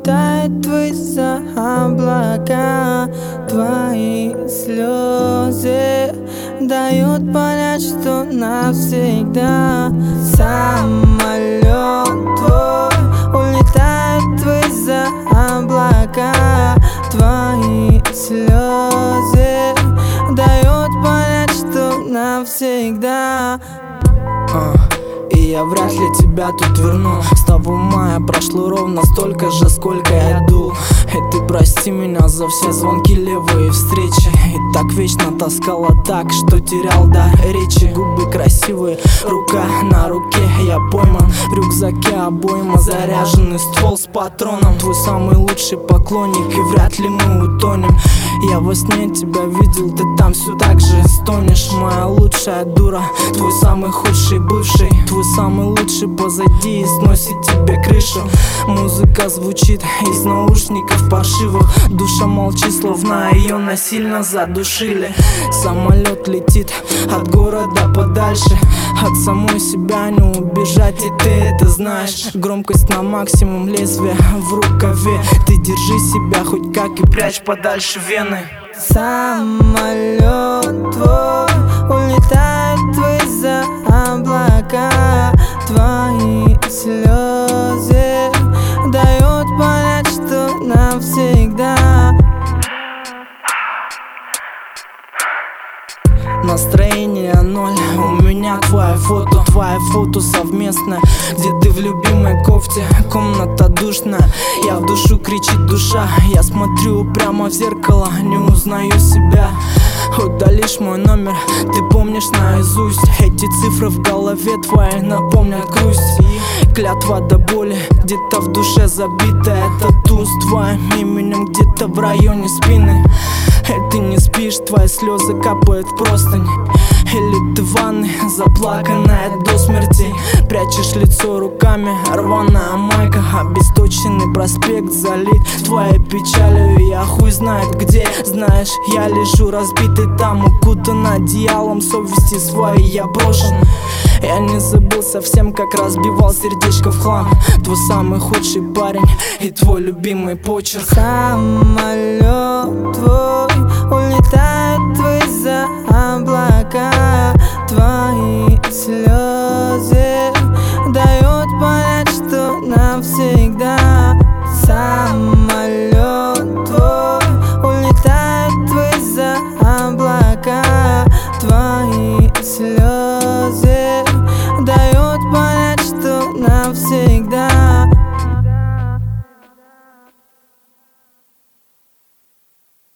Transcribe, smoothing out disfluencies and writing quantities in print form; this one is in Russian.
улетает за облака. Твои слезы дают понять, что навсегда. Самолет твой улетает за облака. Твои слезы дают понять, что навсегда. И я вряд ли тебя тут верну. С того мая прошло ровно столько же, сколько я дул. И ты прости меня за все звонки, левые встречи. И так вечно таскала так, что терял дар речи. Губы красивые, рука на руке, я пойман. В рюкзаке обойма, заряженный ствол с патроном. Твой самый лучший поклонник, и вряд ли мы утонем. Я во сне тебя видел, ты там все так же стонешь. Моя лучшая дура, твой самый худший бывший. Твой самый лучший позади и сносит тебе крышу. Музыка звучит из наушников паршивых. Душа молчит, словно ее насильно задушили. Самолет летит от города подальше. От самой себя не убежать, и ты это знаешь. Громкость на максимум, лезвие в рукаве. Ты держи себя хоть как и прячь подальше вены. Самолет твой улетает за облака. Твои слезы дают понять, что навсегда. Настроение ноль, у меня твое фото совместное, где ты в любимой кофте, комната душная. Я в душу, кричит душа, я смотрю прямо в зеркало, не узнаю себя. Удалишь мой номер, ты помнишь наизусть. Эти цифры в голове твоей напомнят грусть. Клятва до боли, где-то в душе забитая. Тату с твоим именем где-то в районе спины. И ты не спишь, твои слезы капают в простынь. Или ты в ванной, заплаканная до смерти. Прячешь лицо руками, рваная майка. Обесточенный проспект залит твоей печалью. Я хуй знает где, знаешь, я лежу разбитый там, укутан одеялом совести своей я брошен. Я не забыл совсем, как разбивал сердечко в хлам. Твой самый худший парень и твой любимый почерк. Самолет твой улетает за облака. Твои слезы дают понять, что навсегда.